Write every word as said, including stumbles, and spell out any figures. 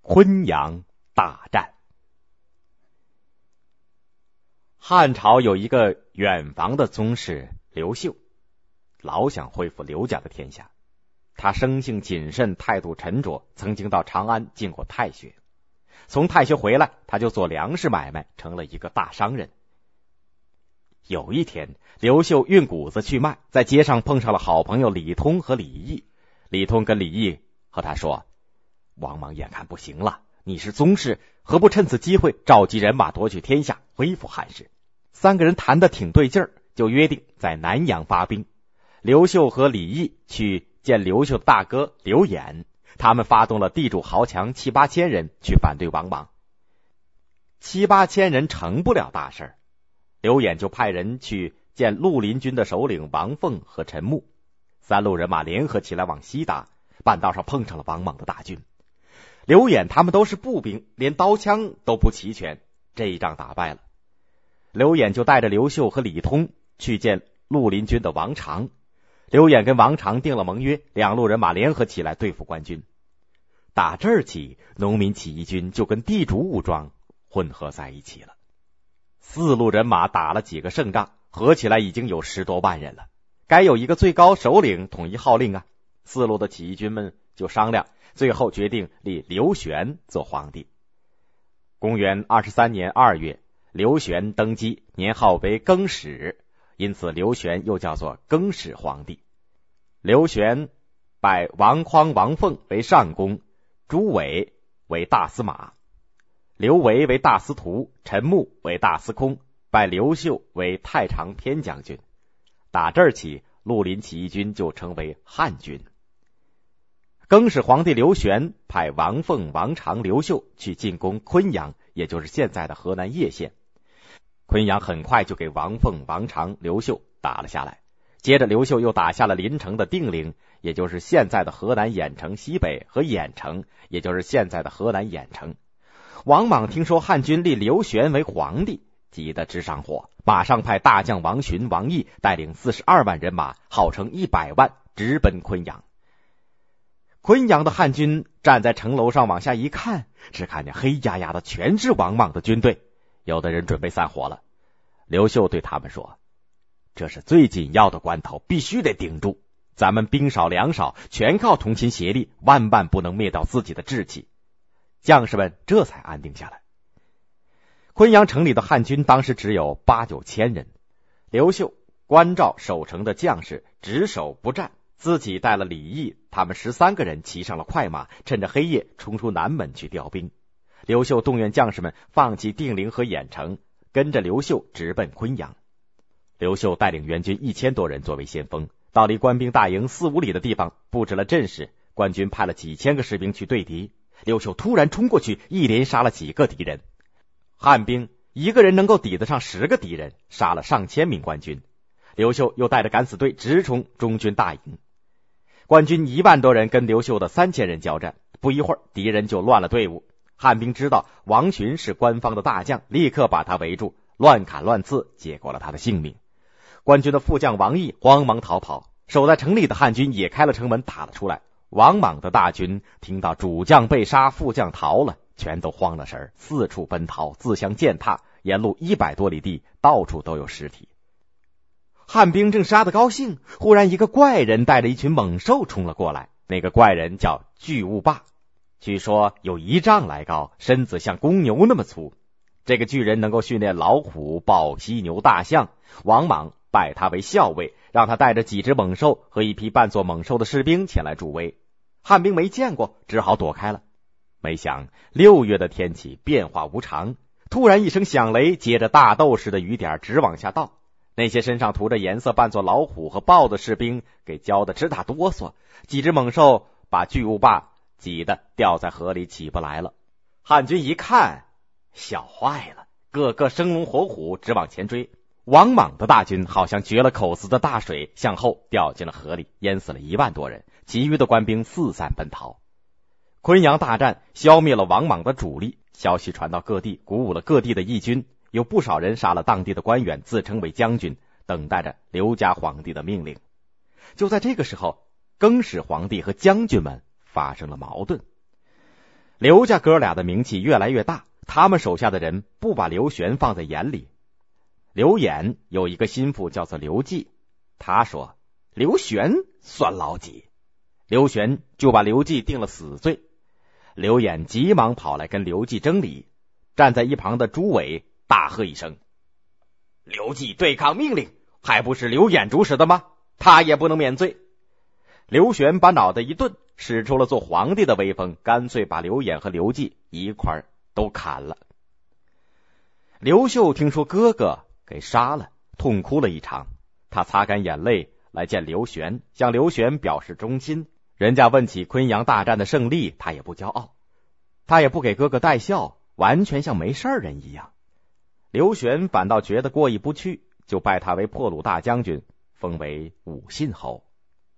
昆阳大战。汉朝有一个远房的宗室刘秀，老想恢复刘家的天下。他生性谨慎，态度沉着，曾经到长安进过太学。从太学回来，他就做粮食买卖，成了一个大商人。有一天，刘秀运谷子去卖，在街上碰上了好朋友李通和李毅。李通跟李毅和他说，王莽眼看不行了，你是宗室，何不趁此机会召集人马夺取天下，恢复汉室？三个人谈得挺对劲儿，就约定在南阳发兵。刘秀和李毅去见刘秀的大哥刘演，他们发动了地主豪强七八千人去反对王莽。七八千人成不了大事，刘演就派人去见绿林军的首领王凤和陈穆。三路人马联合起来往西打，半道上碰上了王莽的大军。刘演他们都是步兵，连刀枪都不齐全，这一仗打败了。刘演就带着刘秀和李通去见绿林军的王常。刘演跟王常定了盟约，两路人马联合起来对付官军。打这儿起，农民起义军就跟地主武装混合在一起了。四路人马打了几个胜仗，合起来已经有十多万人了。该有一个最高首领统一号令啊！四路的起义军们就商量，最后决定立刘玄做皇帝。公元二十三年二月，刘玄登基，年号为更始，因此刘玄又叫做更始皇帝。刘玄拜王匡、王凤为上公，朱伟为大司马，刘维为大司徒，陈穆为大司空，拜刘秀为太常偏将军。打这儿起，绿林起义军就成为汉军。更始皇帝刘玄派王凤、王常、刘秀去进攻昆阳，也就是现在的河南叶县。昆阳很快就给王凤、王常、刘秀打了下来。接着刘秀又打下了临城的定陵，也就是现在的河南兖城西北，和兖城，也就是现在的河南兖城。王莽听说汉军立刘玄为皇帝，急得直上火，马上派大将王寻、王毅带领四十二万人马，号称一百万，直奔昆阳。昆阳的汉军站在城楼上往下一看，只看见黑压压的全是王莽的军队，有的人准备散伙了。刘秀对他们说，这是最紧要的关头，必须得顶住，咱们兵少粮少，全靠同心协力，万万不能灭掉自己的志气。将士们这才安定下来。昆阳城里的汉军当时只有八九千人，刘秀关照守城的将士只守不战，自己带了李毅他们十三个人骑上了快马，趁着黑夜冲出南门去调兵。刘秀动员将士们放弃定陵和兖城，跟着刘秀直奔昆阳。刘秀带领援军一千多人作为先锋，到离官兵大营四五里的地方布置了阵势，官军派了几千个士兵去对敌。刘秀突然冲过去，一连杀了几个敌人。汉兵一个人能够抵得上十个敌人，杀了上千名官军。刘秀又带着敢死队直冲中军大营。官军一万多人跟刘秀的三千人交战，不一会儿敌人就乱了队伍。汉兵知道王寻是官方的大将，立刻把他围住，乱砍乱刺，结果了他的性命。官军的副将王毅慌忙逃跑，守在城里的汉军也开了城门打了出来。王莽的大军听到主将被杀，副将逃了，全都慌了神，四处奔逃，自相践踏，沿路一百多里地到处都有尸体。汉兵正杀得高兴，忽然一个怪人带着一群猛兽冲了过来。那个怪人叫巨物霸，据说有一丈来高，身子像公牛那么粗。这个巨人能够训练老虎、豹、犀牛、大象。王莽拜他为校尉，让他带着几只猛兽和一批扮作猛兽的士兵前来助威。汉兵没见过，只好躲开了。没想六月的天气变化无常，突然一声响雷，接着大豆似的雨点直往下倒。那些身上涂着颜色扮作老虎和豹的士兵给浇得直打哆嗦，几只猛兽把巨物霸挤得掉在河里起不来了。汉军一看，笑坏了，个个生龙活虎直往前追。王莽的大军好像决了口子的大水，向后掉进了河里，淹死了一万多人，其余的官兵四散奔逃。昆阳大战消灭了王莽的主力，消息传到各地，鼓舞了各地的义军，有不少人杀了当地的官员，自称为将军，等待着刘家皇帝的命令。就在这个时候，更始皇帝和将军们发生了矛盾。 刘家哥俩的名气越来越大，他们手下的人不把刘玄放在眼里。刘演有一个心腹叫做刘季，他说刘玄算老几，刘玄就把刘季定了死罪。刘演急忙跑来跟刘季争理，站在一旁的朱伟大喝一声：刘季对抗命令，还不是刘演主使的吗？他也不能免罪。刘玄把脑袋一顿，使出了做皇帝的威风，干脆把刘演和刘季一块都砍了。刘秀听说哥哥给杀了，痛哭了一场。他擦干眼泪来见刘玄，向刘玄表示忠心。人家问起昆阳大战的胜利，他也不骄傲，他也不给哥哥带笑，完全像没事人一样。刘玄反倒觉得过意不去，就拜他为破虏大将军，封为武信侯。